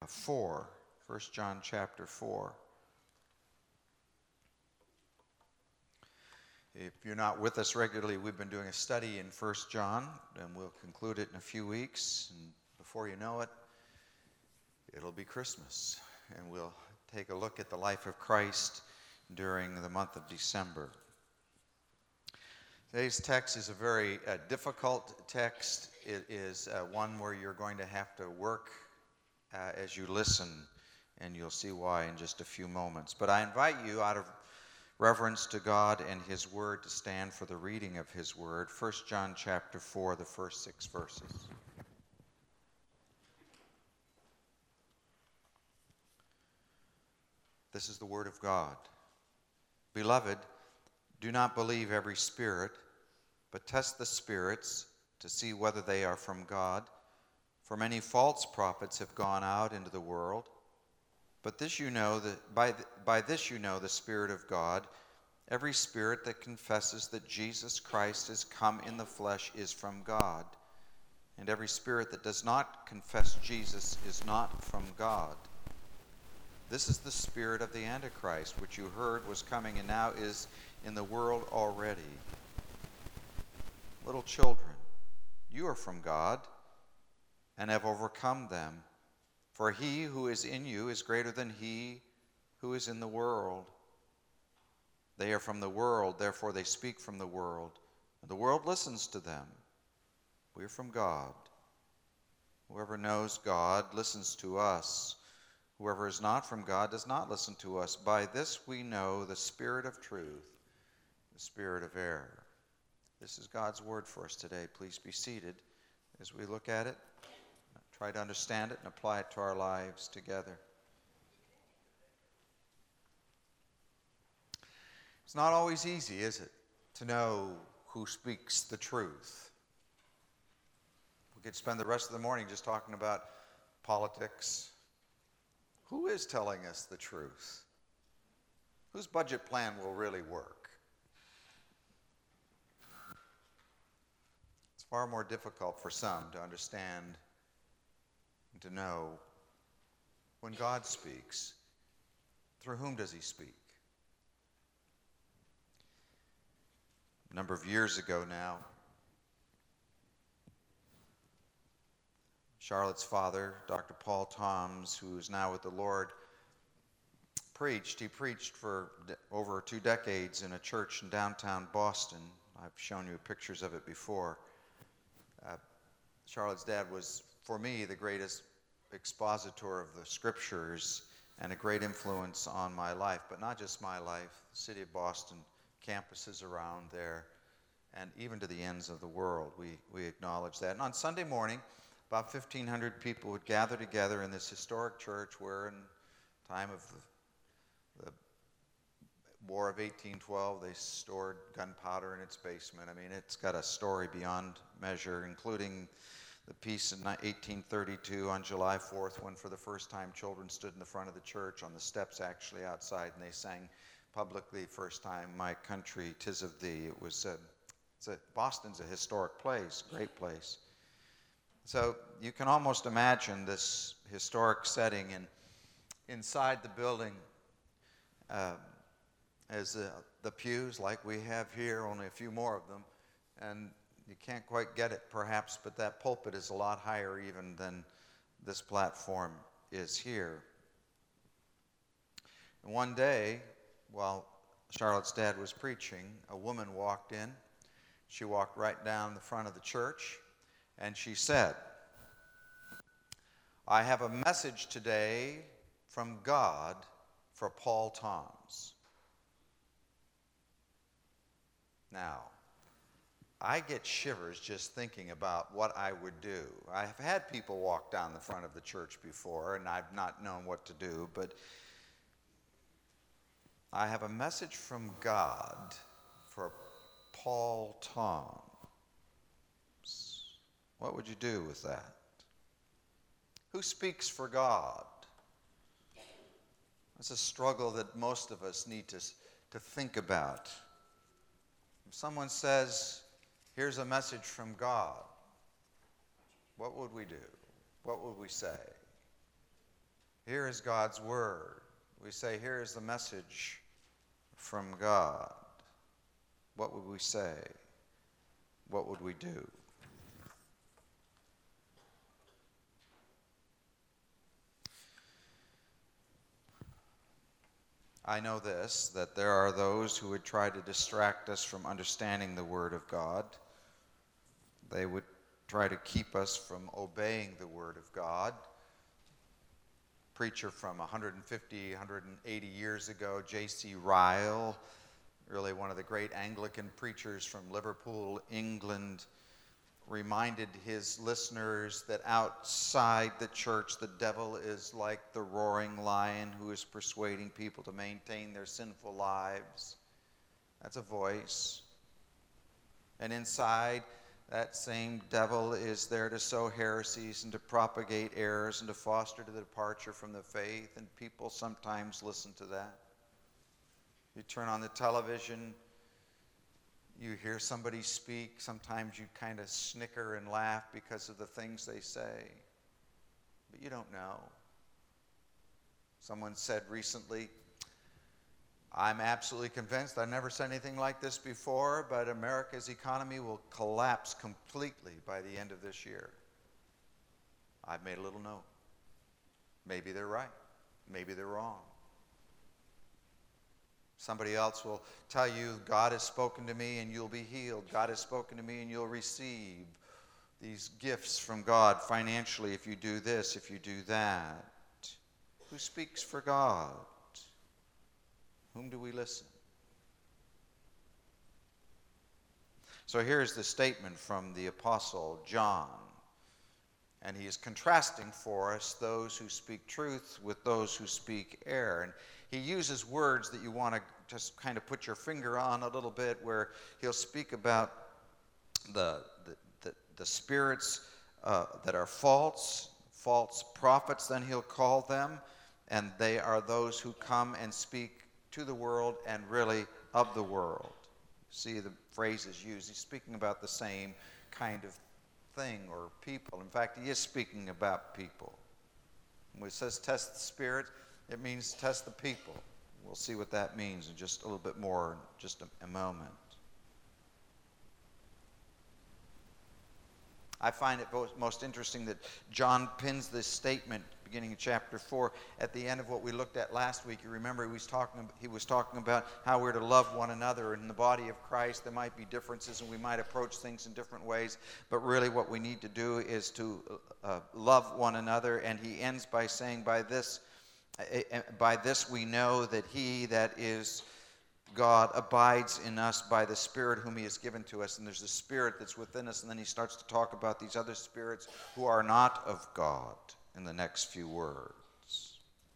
4. 1 John chapter 4. If you're not with us regularly, we've been doing a study in 1 John, and we'll conclude it in a few weeks. And before you know it, it'll be Christmas, and we'll take a look at the life of Christ during the month of December. Today's text is a very difficult text. It is one where you're going to have to work as you listen, and you'll see why in just a few moments. But I invite you, out of reverence to God and His Word, to stand for the reading of His Word. 1 John chapter 4, the first 6 verses. This is the Word of God. Beloved, do not believe every spirit, but test the spirits to see whether they are from God. For many false prophets have gone out into the world. But this you know, that by this you know the Spirit of God. Every spirit that confesses that Jesus Christ has come in the flesh is from God. And every spirit that does not confess Jesus is not from God. This is the spirit of the Antichrist, which you heard was coming and now is in the world already. Little children, you are from God and have overcome them. For he who is in you is greater than he who is in the world. They are from the world, therefore they speak from the world, and the world listens to them. We are from God. Whoever knows God listens to us. Whoever is not from God does not listen to us. By this we know the spirit of truth, the spirit of error. This is God's word for us today. Please be seated as we look at it, try to understand it, and apply it to our lives together. It's not always easy, is it, to know who speaks the truth? We could spend the rest of the morning just talking about politics. Who is telling us the truth? Whose budget plan will really work? It's far more difficult for some to understand and to know when God speaks. Through whom does He speak? A number of years ago now, Charlotte's father, Dr. Paul Toms, who is now with the Lord, preached. He preached for over 2 decades in a church in downtown Boston. I've shown you pictures of it before. Charlotte's dad was, for me, the greatest expositor of the Scriptures and a great influence on my life, but not just my life, the city of Boston, campuses around there, and even to the ends of the world. We acknowledge that. And on Sunday morning, about 1,500 people would gather together in this historic church where in the time of the War of 1812, they stored gunpowder in its basement. I mean, it's got a story beyond measure, including the peace in 1832 on July 4th, when for the first time children stood in the front of the church, on the steps actually outside, and they sang publicly, first time, "My country, 'tis of thee." It was Boston's a historic place, great place. So you can almost imagine this historic setting, and inside the building, as the pews like we have here, only a few more of them, and you can't quite get it perhaps, but that pulpit is a lot higher even than this platform is here. And one day, while Charlotte's dad was preaching, a woman walked in. She walked right down the front of the church, and she said, "I have a message today from God for Paul Toms." Now, I get shivers just thinking about what I would do. I've had people walk down the front of the church before, and I've not known what to do, but I have a message from God for Paul Toms. What would you do with that? Who speaks for God? It's a struggle that most of us need to think about. If someone says, "Here's a message from God," what would we do? What would we say? Here is God's word. We say, here is the message from God. What would we say? What would we do? I know this, that there are those who would try to distract us from understanding the Word of God. They would try to keep us from obeying the Word of God. Preacher from 150, 180 years ago, J.C. Ryle, really one of the great Anglican preachers from Liverpool, England, reminded his listeners that outside the church, the devil is like the roaring lion who is persuading people to maintain their sinful lives. That's a voice. And inside, that same devil is there to sow heresies and to propagate errors and to foster the departure from the faith, and people sometimes listen to that. You turn on the television, you hear somebody speak, sometimes you kind of snicker and laugh because of the things they say, but you don't know. Someone said recently, I'm absolutely convinced, I've never said anything like this before, but America's economy will collapse completely by the end of this year. I've made a little note. Maybe they're right. Maybe they're wrong. Somebody else will tell you, God has spoken to me and you'll be healed. God has spoken to me and you'll receive these gifts from God financially if you do this, if you do that. Who speaks for God? Whom do we listen? So here's the statement from the Apostle John. And he is contrasting for us those who speak truth with those who speak error. And he uses words that you want to just kind of put your finger on a little bit, where he'll speak about the spirits that are false prophets, then he'll call them, and they are those who come and speak to the world and really of the world. See the phrases used. He's speaking about the same kind of thing or people. In fact, he is speaking about people. When it says test the spirit, it means test the people. We'll see what that means in just a little bit more in just a moment. I find it most interesting that John pins this statement beginning in chapter 4 at the end of what we looked at last week. You remember he was talking about how we're to love one another. In the body of Christ, there might be differences and we might approach things in different ways, but really what we need to do is to love one another. And he ends by saying, by this we know that he, that is God, abides in us by the Spirit whom he has given to us. And there's a spirit that's within us, and then he starts to talk about these other spirits who are not of God in the next few words.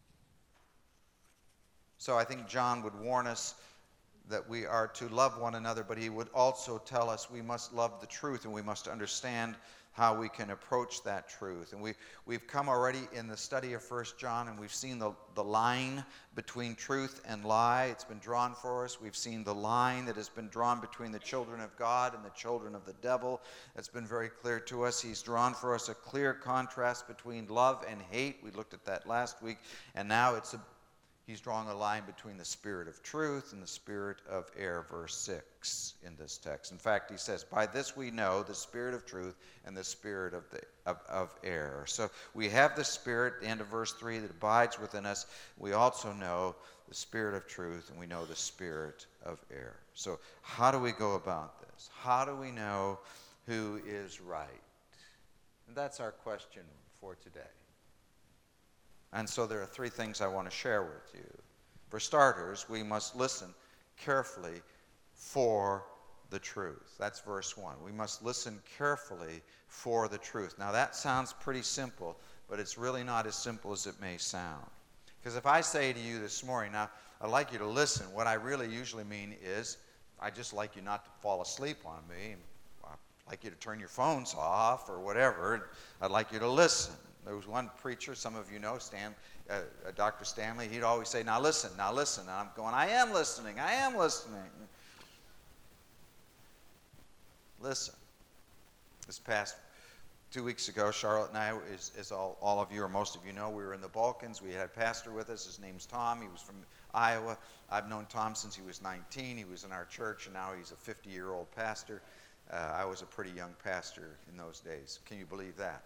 So I think John would warn us that we are to love one another, but he would also tell us we must love the truth, and we must understand how we can approach that truth. And we've come already in the study of 1 John, and we've seen the line between truth and lie. It's been drawn for us. We've seen the line that has been drawn between the children of God and the children of the devil. That's been very clear to us. He's drawn for us a clear contrast between love and hate. We looked at that last week. And now he's drawing a line between the spirit of truth and the spirit of error, verse 6 in this text. In fact, he says, by this we know the spirit of truth and the spirit of error. So we have the spirit, the end of verse 3, that abides within us. We also know the spirit of truth, and we know the spirit of error. So how do we go about this? How do we know who is right? And that's our question for today. And so there are three things I want to share with you. For starters, we must listen carefully for the truth. That's verse 1. We must listen carefully for the truth. Now that sounds pretty simple, but it's really not as simple as it may sound. Because if I say to you this morning, now I'd like you to listen, what I really usually mean is I'd just like you not to fall asleep on me. I'd like you to turn your phones off or whatever. I'd like you to listen. There was one preacher, some of you know, Dr. Stanley, he'd always say, now listen. And I'm going, I am listening. Listen. This past 2 weeks ago, Charlotte and I, as all of you or most of you know, we were in the Balkans. We had a pastor with us. His name's Tom. He was from Iowa. I've known Tom since he was 19. He was in our church, and now he's a 50-year-old pastor. I was a pretty young pastor in those days. Can you believe that?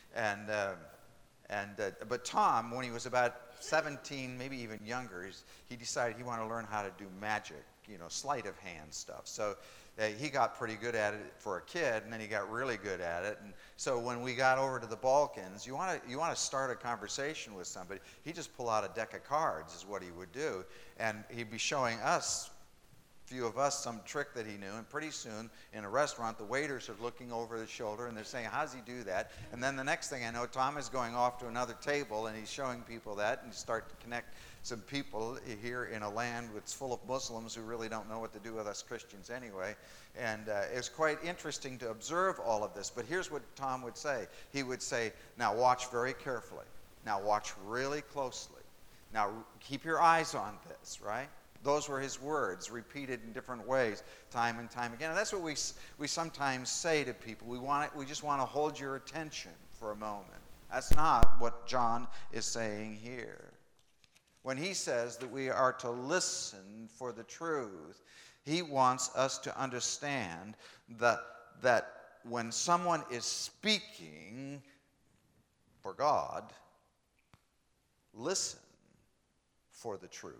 But Tom, when he was about 17, maybe even younger, he decided he wanted to learn how to do magic, sleight of hand stuff. So he got pretty good at it for a kid, and then he got really good at it. And so when we got over to the Balkans, you want to start a conversation with somebody, he'd just pull out a deck of cards is what he would do. And he'd be showing us, few of us, some trick that he knew, and pretty soon in a restaurant the waiters are looking over his shoulder and they're saying, how does he do that? And then the next thing I know, Tom is going off to another table and he's showing people that, and you start to connect some people here in a land that's full of Muslims who really don't know what to do with us Christians anyway. And it was quite interesting to observe all of this. But here's what Tom would say. He would say, now watch very carefully. Now watch really closely. Now keep your eyes on this, right? Those were his words, repeated in different ways, time and time again. And that's what we sometimes say to people. We just want to hold your attention for a moment. That's not what John is saying here. When he says that we are to listen for the truth, he wants us to understand that when someone is speaking for God, listen for the truth.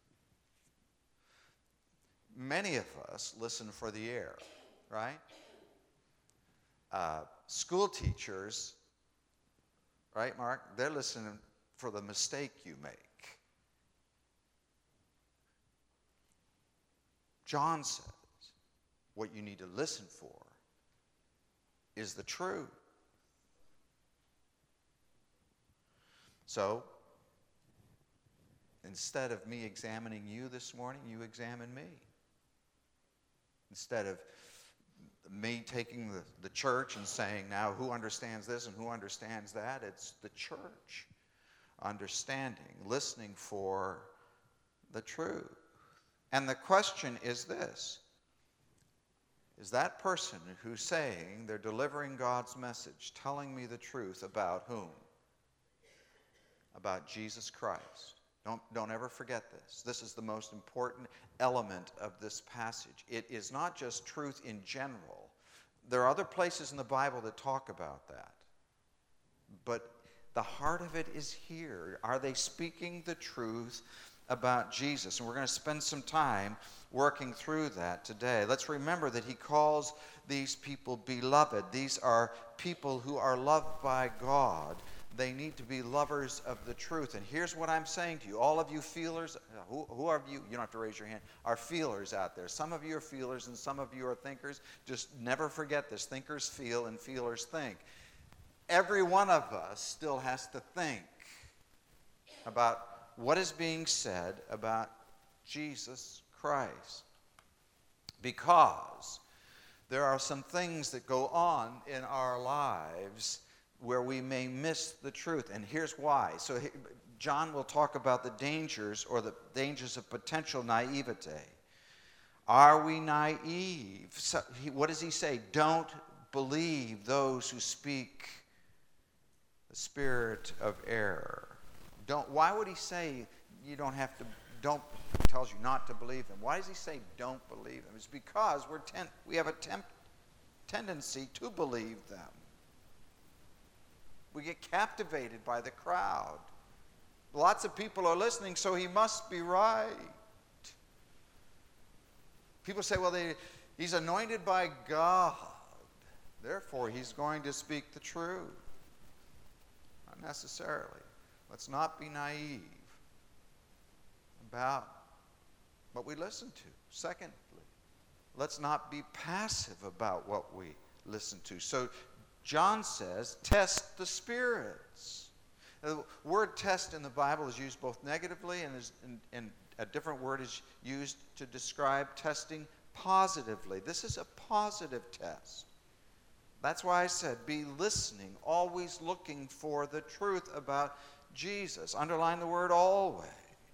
Many of us listen for the air, right? School teachers, right, Mark? They're listening for the mistake you make. John says what you need to listen for is the truth. So, instead of me examining you this morning, you examine me. Instead of me taking the church and saying, now who understands this and who understands that, it's the church understanding, listening for the truth. And the question is this: is that person who's saying they're delivering God's message telling me the truth about whom? About Jesus Christ. Don't ever forget this. This is the most important element of this passage. It is not just truth in general. There are other places in the Bible that talk about that. But the heart of it is here. Are they speaking the truth about Jesus? And we're going to spend some time working through that today. Let's remember that he calls these people beloved. These are people who are loved by God. They need to be lovers of the truth. And here's what I'm saying to you. All of you feelers, who are you? You don't have to raise your hand. Are feelers out there. Some of you are feelers and some of you are thinkers. Just never forget this. Thinkers feel and feelers think. Every one of us still has to think about what is being said about Jesus Christ. Because there are some things that go on in our lives where we may miss the truth. And here's why. So John will talk about the dangers of potential naivete. Are we naive? So what does he say? Don't believe those who speak the spirit of error. Why would he say you don't have to, he tells you not to believe them. Why does he say don't believe them? It's because we have a tendency to believe them. We get captivated by the crowd. Lots of people are listening, so he must be right. People say, well, he's anointed by God. Therefore, he's going to speak the truth. Not necessarily. Let's not be naive about what we listen to. Secondly, let's not be passive about what we listen to. So John says, test the spirits. The word test in the Bible is used both negatively and a different word is used to describe testing positively. This is a positive test. That's why I said be listening, always looking for the truth about Jesus. Underline the word always.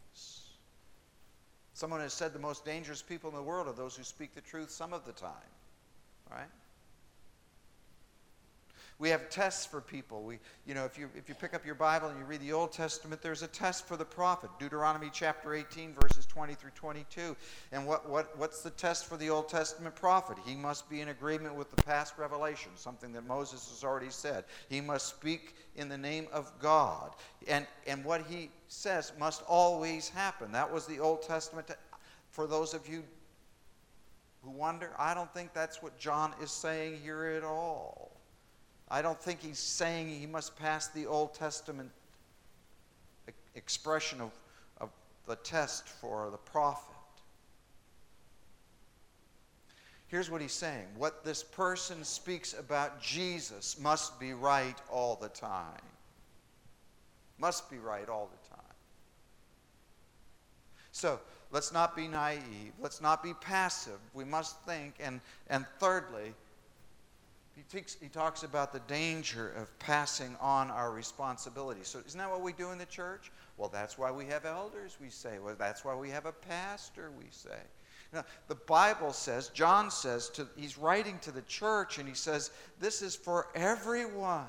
Someone has said the most dangerous people in the world are those who speak the truth some of the time. Right? We have tests for people. If you pick up your Bible and you read the Old Testament, there's a test for the prophet. Deuteronomy chapter 18, verses 20 through 22. And what's the test for the Old Testament prophet? He must be in agreement with the past revelation, something that Moses has already said. He must speak in the name of God. And what he says must always happen. That was the Old Testament. For those of you who wonder, I don't think that's what John is saying here at all. I don't think he's saying he must pass the Old Testament expression of the test for the prophet. Here's what he's saying. What this person speaks about Jesus must be right all the time. Must be right all the time. So, let's not be naive. Let's not be passive. We must think. And thirdly, he talks about the danger of passing on our responsibility. So isn't that what we do in the church? Well, that's why we have elders, we say. Well, that's why we have a pastor, we say. Now, the Bible says, John says, he's writing to the church, and he says, this is for everyone.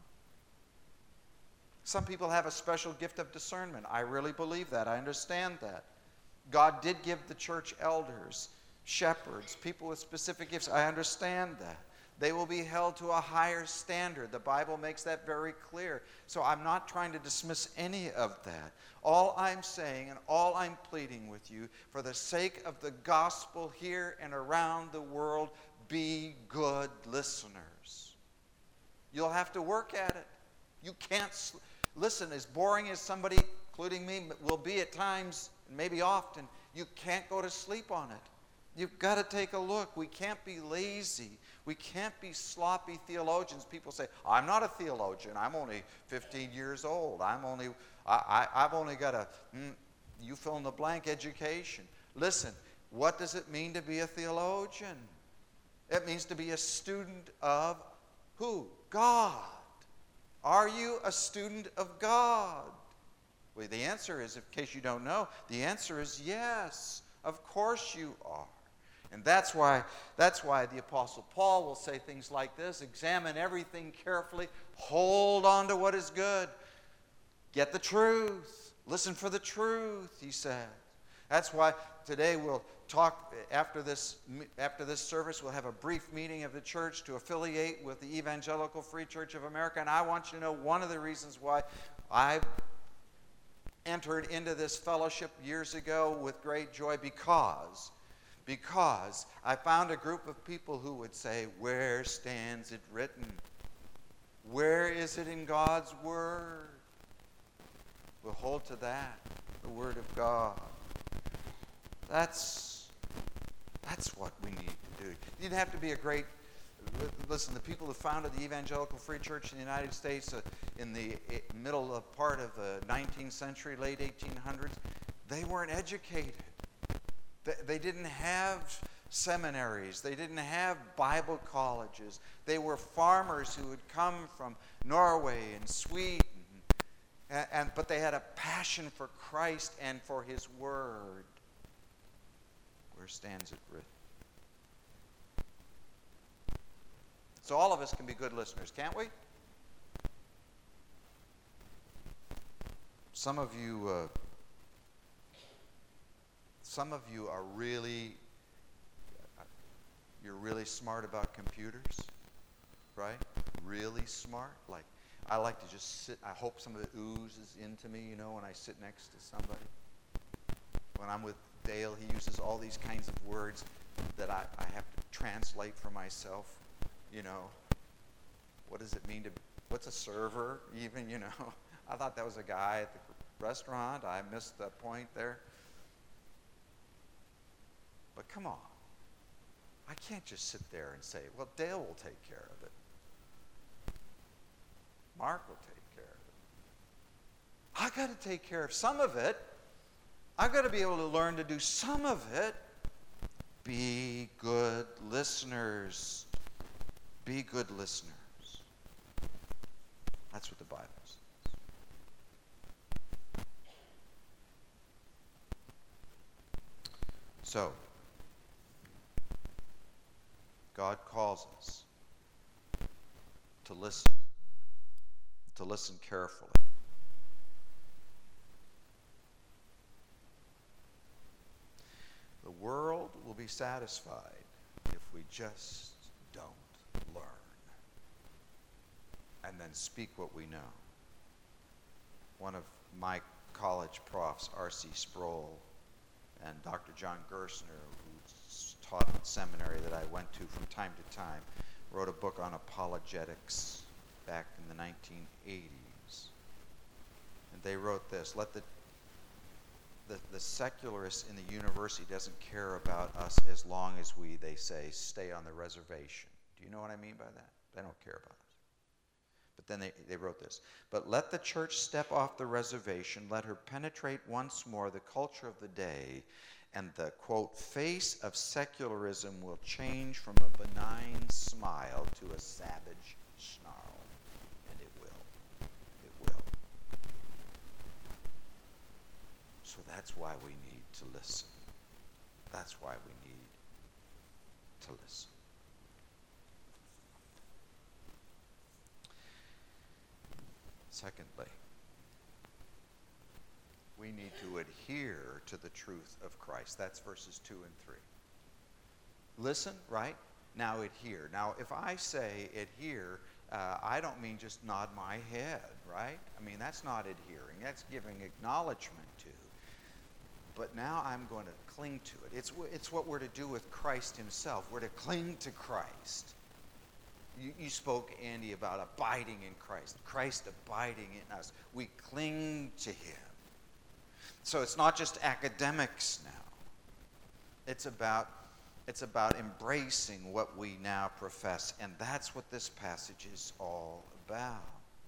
Some people have a special gift of discernment. I really believe that. I understand that. God did give the church elders, shepherds, people with specific gifts. I understand that. They will be held to a higher standard. The Bible makes that very clear. So I'm not trying to dismiss any of that. All I'm saying and all I'm pleading with you, for the sake of the gospel here and around the world, be good listeners. You'll have to work at it. You can't listen, as boring as somebody, including me, will be at times, maybe often, you can't go to sleep on it. You've got to take a look. We can't be lazy. We can't be sloppy theologians. People say, I'm not a theologian. I'm only 15 years old. I've only got a, you fill in the blank, education. Listen, what does it mean to be a theologian? It means to be a student of who? God. Are you a student of God? Well, the answer is, in case you don't know, the answer is yes. Of course you are. And that's why the Apostle Paul will say things like this: examine everything carefully, hold on to what is good, get the truth, listen for the truth, he said. That's why today we'll talk, after this service, we'll have a brief meeting of the church to affiliate with the Evangelical Free Church of America. And I want you to know one of the reasons why I entered into this fellowship years ago with great joy, because I found a group of people who would say, where stands it written? Where is it in God's Word? We'll hold to that, the Word of God. That's what we need to do. You didn't have to be a great... Listen, the people who founded the Evangelical Free Church in the United States in the middle part of the 19th century, late 1800s, they weren't educated. They didn't have seminaries. They didn't have Bible colleges. They were farmers who had come from Norway and Sweden. But they had a passion for Christ and for His Word. Where stands it written? So all of us can be good listeners, can't we? Some of you are really, you're really smart about computers, right? Really smart. Like, I like to just sit. I hope some of it oozes into me, when I sit next to somebody. When I'm with Dale, he uses all these kinds of words that I have to translate for myself. What does it mean what's a server even, I thought that was a guy at the restaurant. I missed that point there. But come on. I can't just sit there and say, well, Dale will take care of it. Mark will take care of it. I got to take care of some of it. I've got to be able to learn to do some of it. Be good listeners. Be good listeners. That's what the Bible says. So, God calls us to listen carefully. The world will be satisfied if we just don't learn and then speak what we know. One of my college profs, R.C. Sproul, and Dr. John Gerstner, who taught at the seminary that I went to from time to time, wrote a book on apologetics back in the 1980s. And they wrote this: let the secularist in the university doesn't care about us as long as we, they say, stay on the reservation. Do you know what I mean by that? They don't care about us. But then they wrote this: but let the church step off the reservation, let her penetrate once more the culture of the day, and the, quote, face of secularism will change from a benign smile to a savage snarl. And it will. It will. So that's why we need to listen. That's why we need to listen. Secondly, we need to adhere to the truth of Christ. That's verses 2 and 3. Listen, right? Now adhere. Now, if I say adhere, I don't mean just nod my head, right? I mean, that's not adhering. That's giving acknowledgement to. But now I'm going to cling to it. It's what we're to do with Christ himself. We're to cling to Christ. You spoke, Andy, about abiding in Christ. Christ abiding in us. We cling to him. So it's not just academics now. It's about embracing what we now profess. And that's what this passage is all about.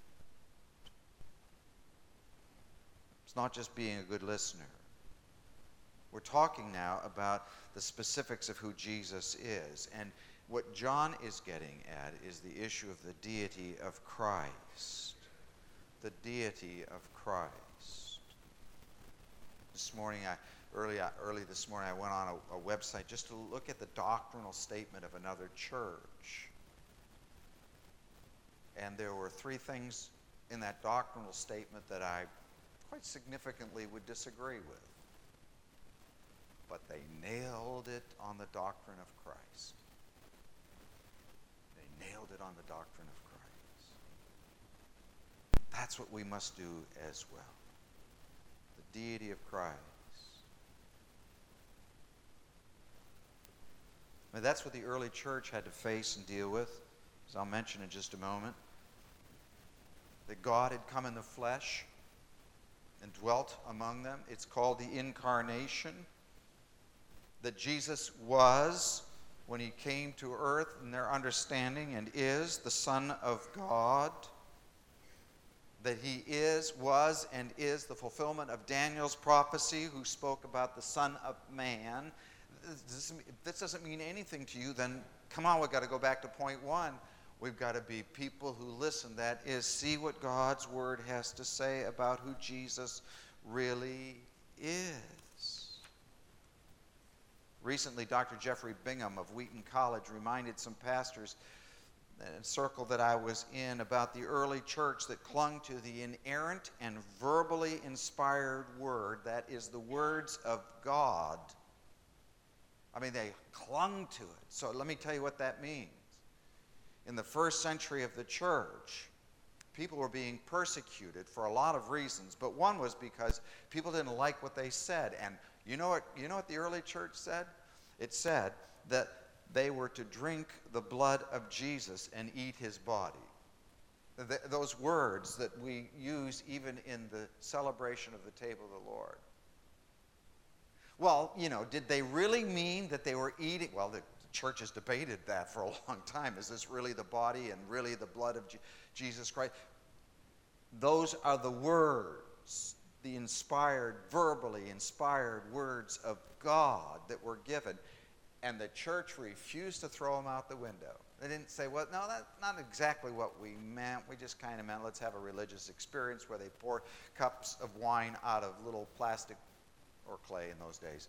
It's not just being a good listener. We're talking now about the specifics of who Jesus is. And what John is getting at is the issue of the deity of Christ. The deity of Christ. This morning, early this morning, I went on a website just to look at the doctrinal statement of another church. And there were 3 things in that doctrinal statement that I quite significantly would disagree with. But they nailed it on the doctrine of Christ. They nailed it on the doctrine of Christ. That's what we must do as well. The deity of Christ. Now, that's what the early church had to face and deal with, as I'll mention in just a moment. That God had come in the flesh and dwelt among them. It's called the incarnation. That Jesus was, when he came to earth in their understanding, and is the Son of God. That he was, and is the fulfillment of Daniel's prophecy, who spoke about the Son of Man. If this doesn't mean anything to you, then come on, we've got to go back to point 1. We've got to be people who listen. That is, see what God's Word has to say about who Jesus really is. Recently, Dr. Jeffrey Bingham of Wheaton College reminded some pastors in a circle that I was in about the early church that clung to the inerrant and verbally inspired Word. That is the words of God. I mean, they clung to it. So let me tell you what that means. In the first century of the church, people were being persecuted for a lot of reasons, but one was because people didn't like what they said. And you know what the early church said? It said that they were to drink the blood of Jesus and eat his body. Those words that we use even in the celebration of the table of the Lord. Well, did they really mean that they were eating? Well, the church has debated that for a long time. Is this really the body and really the blood of Jesus Christ? Those are the words, the verbally inspired words of God that were given. And the church refused to throw them out the window. They didn't say, well, no, that's not exactly what we meant. We just kind of meant let's have a religious experience where they pour cups of wine out of little plastic or clay in those days,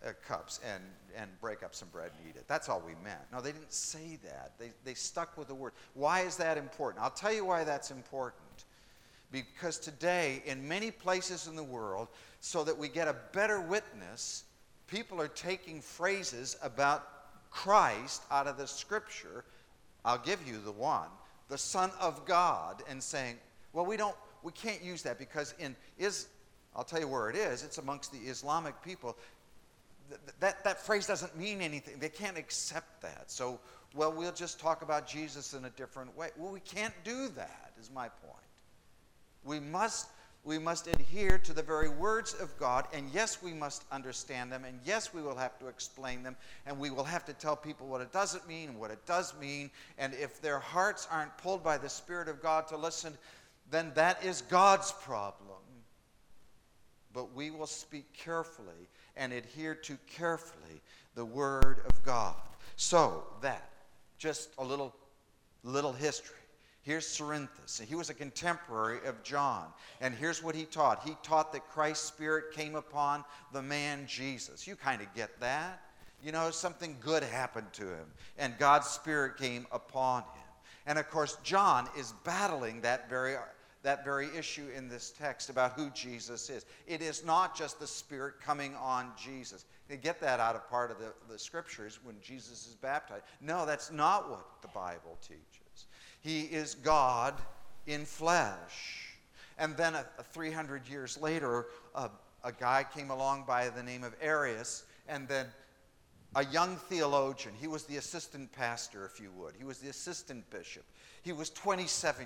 cups and break up some bread and eat it. That's all we meant. No, they didn't say that. They stuck with the word. Why is that important? I'll tell you why that's important. Because today, in many places in the world, so that we get a better witness, people are taking phrases about Christ out of the Scripture. I'll give you the one, the Son of God, and saying, well, we can't use that because I'll tell you where it is. It's amongst the Islamic people. That phrase doesn't mean anything. They can't accept that. So, well, we'll just talk about Jesus in a different way. Well, we can't do that, is my point. We must adhere to the very words of God, and yes, we must understand them, and yes, we will have to explain them, and we will have to tell people what it doesn't mean and what it does mean, and if their hearts aren't pulled by the Spirit of God to listen, then that is God's problem. But we will speak carefully and adhere to carefully the Word of God. So that, just a little history. Here's Cerinthus. He was a contemporary of John. And here's what he taught. He taught that Christ's Spirit came upon the man Jesus. You kind of get that. You know, something good happened to him. And God's Spirit came upon him. And of course, John is battling that very issue in this text about who Jesus is. It is not just the Spirit coming on Jesus. You get that out of part of the Scriptures when Jesus is baptized. No, that's not what the Bible teaches. He is God in flesh. And then 300 years later, a guy came along by the name of Arius, and then a young theologian. He was the assistant pastor, if you would. He was the assistant bishop. He was 27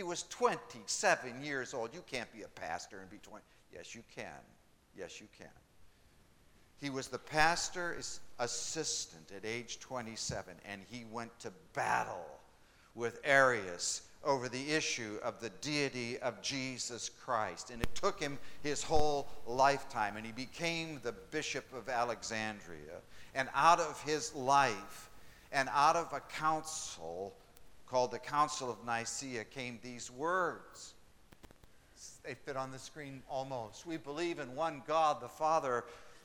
years old. You can't be a pastor and be 20. Yes, you can. Yes, you can. He was the pastor's assistant at age 27, and he went to battle with Arius over the issue of the deity of Jesus Christ. And it took him his whole lifetime, and he became the Bishop of Alexandria. And out of his life, and out of a council called the Council of Nicaea, came these words. They fit on the screen almost. We believe in one God, the Father,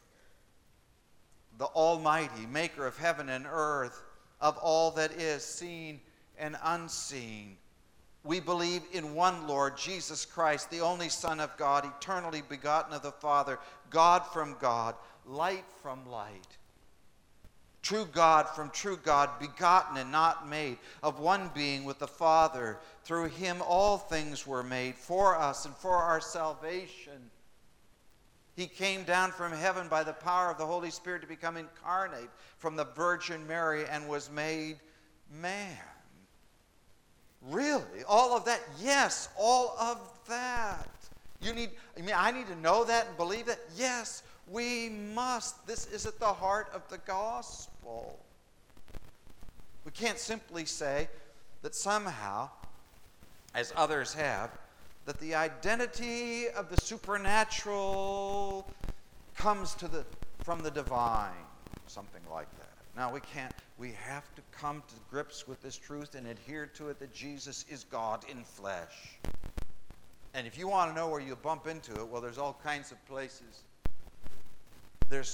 the Almighty, maker of heaven and earth, of all that is seen and unseen. We believe in one Lord, Jesus Christ, the only Son of God, eternally begotten of the Father, God from God, light from light, true God from true God, begotten and not made, of one being with the Father. Through him all things were made, for us and for our salvation. He came down from heaven by the power of the Holy Spirit to become incarnate from the Virgin Mary and was made man. Really? All of that? Yes, all of that. I need to know that and believe that? Yes, we must. This is at the heart of the gospel. We can't simply say that somehow, as others have, that the identity of the supernatural comes from the divine, something like that. Now, we can't. We have to come to grips with this truth and adhere to it that Jesus is God in flesh. And if you want to know where you bump into it, well, there's all kinds of places. There's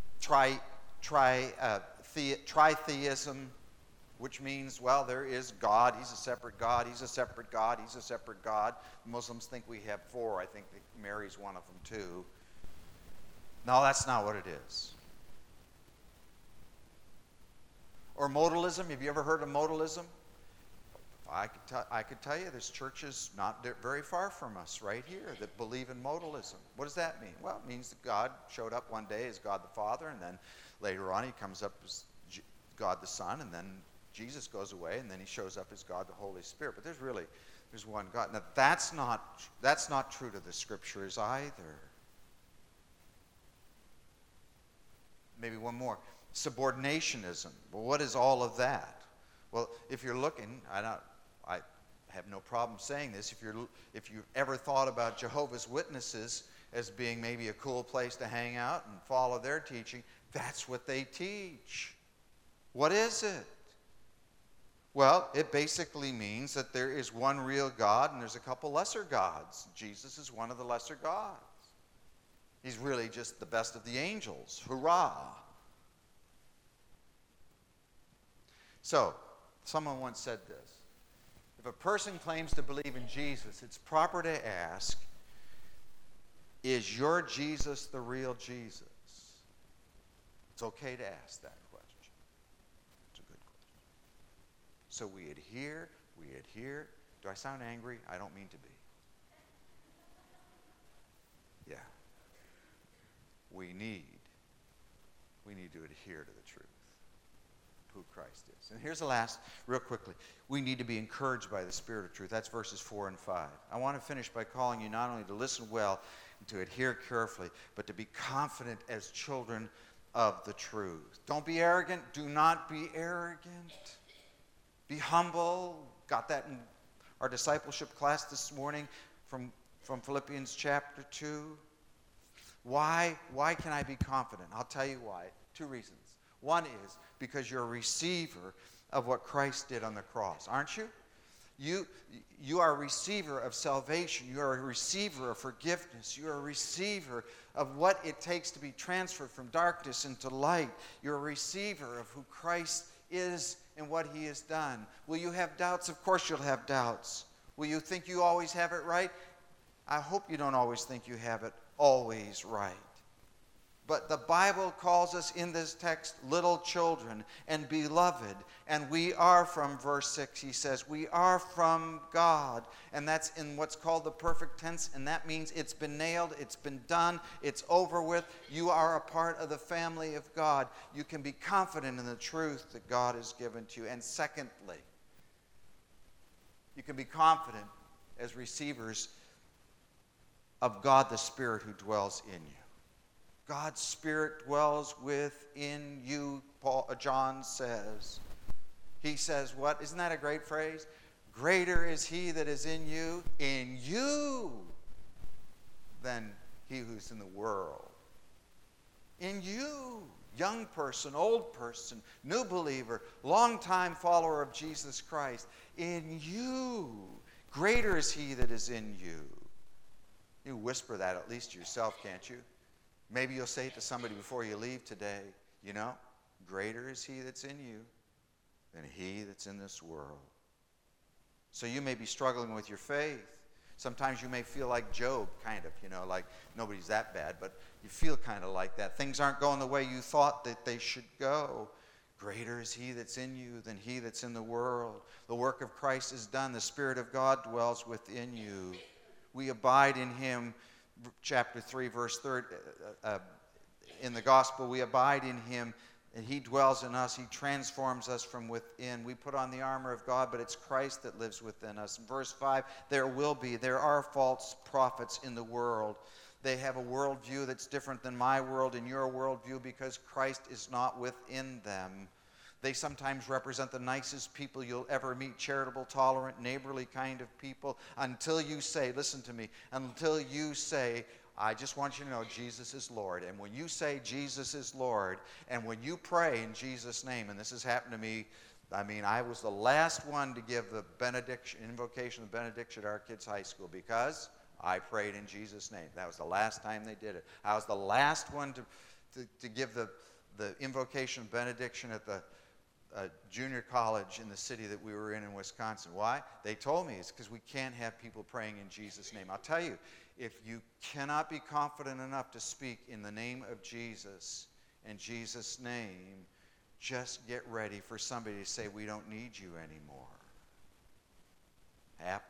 tritheism, which means, well, there is God. He's a separate God. He's a separate God. He's a separate God. Muslims think we have four. I think that Mary's one of them too. No, that's not what it is. Or modalism. Have you ever heard of modalism? I could tell you there's churches not very far from us right here that believe in modalism. What does that mean? Well, it means that God showed up one day as God the Father, and then later on he comes up as God the Son, and then Jesus goes away, and then he shows up as God the Holy Spirit. But there's one God. Now that's not true to the Scriptures either. Maybe one more. Subordinationism. Well, what is all of that? Well, if you're looking, I have no problem saying this. If you've ever thought about Jehovah's Witnesses as being maybe a cool place to hang out and follow their teaching, that's what they teach. What is it? Well, it basically means that there is one real God and there's a couple lesser gods. Jesus is one of the lesser gods. He's really just the best of the angels. Hurrah! So, someone once said this. If a person claims to believe in Jesus, it's proper to ask, is your Jesus the real Jesus? It's okay to ask that question. It's a good question. So we adhere. Do I sound angry? I don't mean to be. Yeah. We need to adhere to the truth, who Christ is. And here's the last, real quickly. We need to be encouraged by the Spirit of truth. That's verses 4 and 5. I want to finish by calling you not only to listen well and to adhere carefully, but to be confident as children of the truth. Don't be arrogant. Do not be arrogant. Be humble. Got that in our discipleship class this morning from Philippians chapter 2. Why can I be confident? I'll tell you why. 2 reasons. One is because you're a receiver of what Christ did on the cross, aren't you? You are a receiver of salvation. You are a receiver of forgiveness. You are a receiver of what it takes to be transferred from darkness into light. You're a receiver of who Christ is and what he has done. Will you have doubts? Of course you'll have doubts. Will you think you always have it right? I hope you don't always think you have it always right. But the Bible calls us in this text little children and beloved. And we are from, verse 6, he says, we are from God. And that's in what's called the perfect tense. And that means it's been nailed, it's been done, it's over with. You are a part of the family of God. You can be confident in the truth that God has given to you. And secondly, you can be confident as receivers of God the Spirit who dwells in you. God's Spirit dwells within you, John says. He says what? Isn't that a great phrase? Greater is he that is in you, than he who's in the world. In you, young person, old person, new believer, long-time follower of Jesus Christ. In you, greater is he that is in you. You whisper that at least to yourself, can't you? Maybe you'll say it to somebody before you leave today. You know, greater is he that's in you than he that's in this world. So you may be struggling with your faith. Sometimes you may feel like Job, kind of, like nobody's that bad, but you feel kind of like that. Things aren't going the way you thought that they should go. Greater is he that's in you than he that's in the world. The work of Christ is done. The Spirit of God dwells within you. We abide in him. Chapter 3, verse 3, in the gospel, we abide in him, and he dwells in us. He transforms us from within. We put on the armor of God, but it's Christ that lives within us. In verse 5, there are false prophets in the world. They have a worldview that's different than my world and your worldview because Christ is not within them. They sometimes represent the nicest people you'll ever meet, charitable, tolerant, neighborly kind of people, until you say, listen to me, I just want you to know Jesus is Lord. And when you say Jesus is Lord, and when you pray in Jesus' name, and this has happened to me, I was the last one to give the invocation of benediction at our kids' high school because I prayed in Jesus' name. That was the last time they did it. I was the last one to give the invocation of benediction at the junior college in the city that we were in Wisconsin. Why? They told me it's because we can't have people praying in Jesus' name. I'll tell you, if you cannot be confident enough to speak in the name of Jesus, in Jesus' name, just get ready for somebody to say, we don't need you anymore. Happen.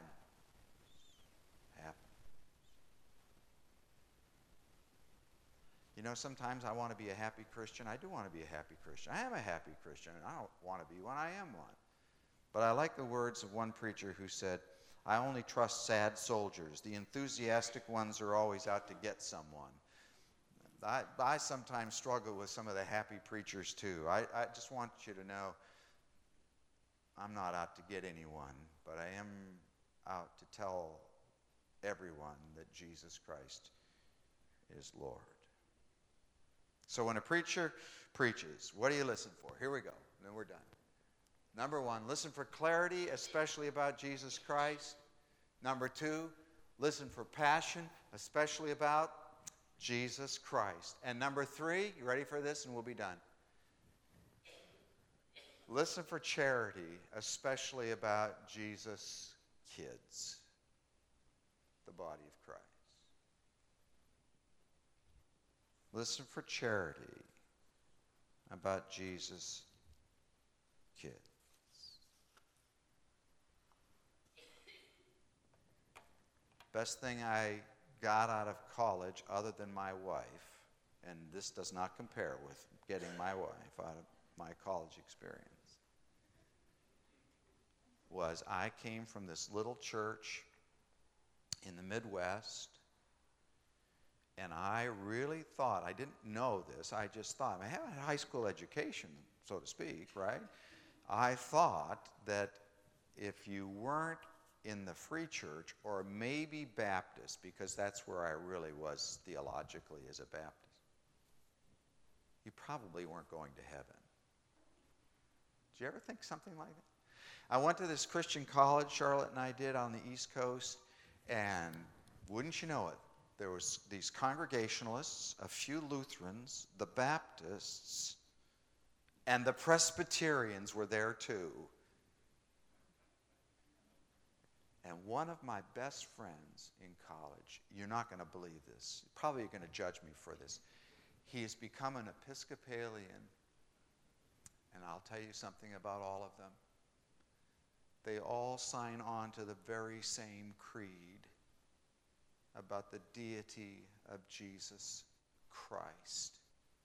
Sometimes I want to be a happy Christian. I do want to be a happy Christian. I am a happy Christian, and I don't want to be one. I am one. But I like the words of one preacher who said, I only trust sad soldiers. The enthusiastic ones are always out to get someone. I sometimes struggle with some of the happy preachers, too. I just want you to know I'm not out to get anyone, but I am out to tell everyone that Jesus Christ is Lord. So when a preacher preaches, what do you listen for? Here we go, and then we're done. Number 1, listen for clarity, especially about Jesus Christ. Number 2, listen for passion, especially about Jesus Christ. And number 3, you ready for this? And we'll be done. Listen for charity, especially about Jesus' kids, the body of Christ. Listen for charity about Jesus' kids. Best thing I got out of college, other than my wife, and this does not compare with getting my wife out of my college experience, was I came from this little church in the Midwest, and I really thought, I didn't know this, I just thought, I had a high school education, so to speak, right? I thought that if you weren't in the Free Church, or maybe Baptist, because that's where I really was theologically as a Baptist, you probably weren't going to heaven. Did you ever think something like that? I went to this Christian college, Charlotte and I did, on the East Coast, and wouldn't you know it, there was these Congregationalists, a few Lutherans, the Baptists, and the Presbyterians were there too. And one of my best friends in college, you're not going to believe this, probably you're going to judge me for this, he has become an Episcopalian, and I'll tell you something about all of them. They all sign on to the very same creed about the deity of Jesus Christ.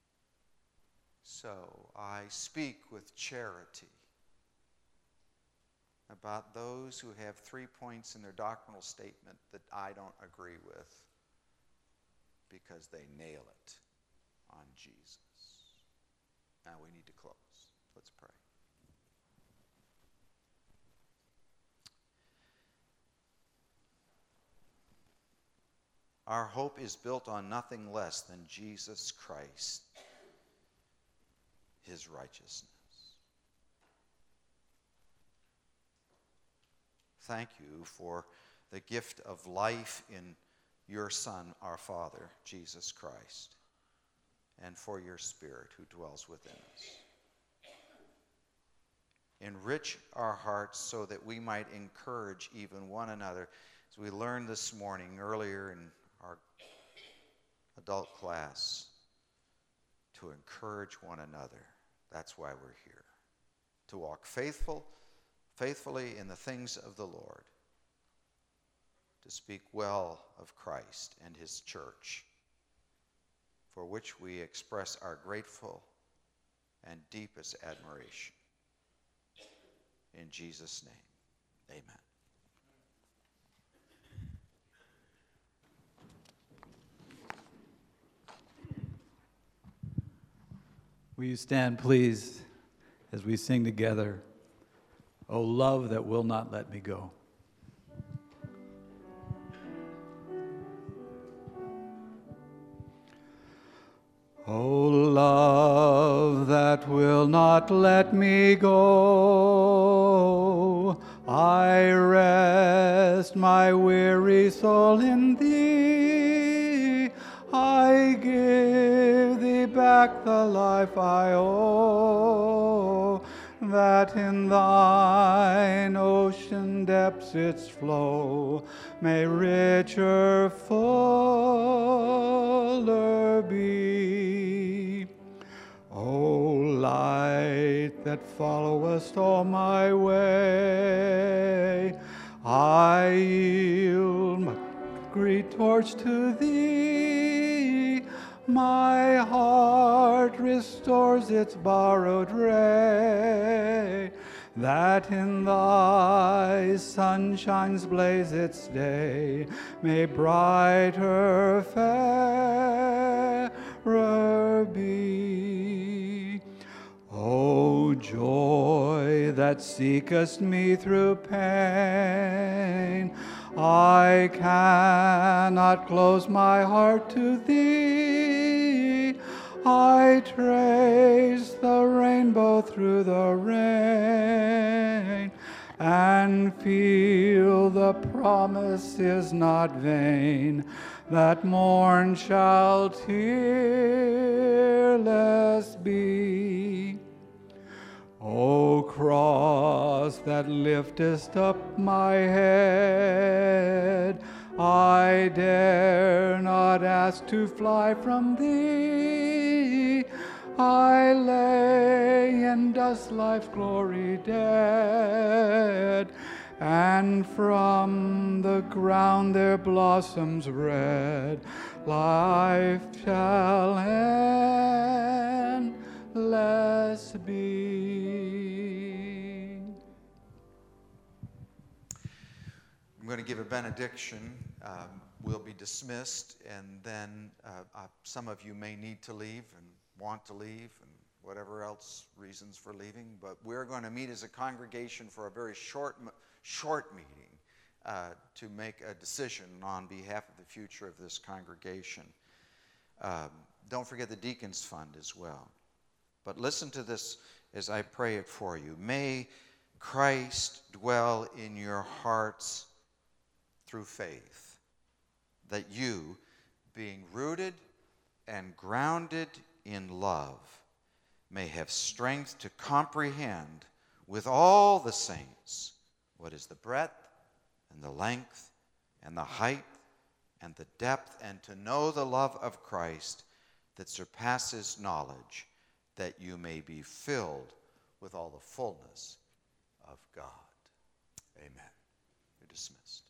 So I speak with charity about those who have 3 points in their doctrinal statement that I don't agree with, because they nail it on Jesus. Now we need to close. Let's pray. Our hope is built on nothing less than Jesus Christ, his righteousness. Thank you for the gift of life in your Son, our Father, Jesus Christ, and for your Spirit who dwells within us. Enrich our hearts so that we might encourage even one another. As we learned this morning earlier in our adult class, to encourage one another. That's why we're here. To walk faithfully in the things of the Lord. To speak well of Christ and his church, for which we express our grateful and deepest admiration. In Jesus' name, amen. Will you stand, please, as we sing together, "O love that will not let me go." O love that will not let me go, I rest my weary soul in thee. I give thee back the life I owe, that in thine ocean depths its flow may richer, fuller be. O light that followest all my way, I yield my great torch to thee. My heart restores its borrowed ray, that in thy sunshine's blaze its day may brighter, fairer be. O joy that seekest me through pain, I cannot close my heart to thee. I trace the rainbow through the rain, and feel the promise is not vain, that morn shall tearless be. O cross that liftest up my head, I dare not ask to fly from thee. I lay in dust life's glory dead, and from the ground there blossoms red. Life shall endless be. I'm going to give a benediction. We'll be dismissed, and then some of you may need to leave and want to leave and whatever else reasons for leaving, but we're going to meet as a congregation for a very short meeting to make a decision on behalf of the future of this congregation. Don't forget the Deacons Fund as well. But listen to this as I pray it for you. May Christ dwell in your hearts through faith, that you, being rooted and grounded in love, may have strength to comprehend with all the saints what is the breadth and the length and the height and the depth, and to know the love of Christ that surpasses knowledge, that you may be filled with all the fullness of God. Amen. You're dismissed.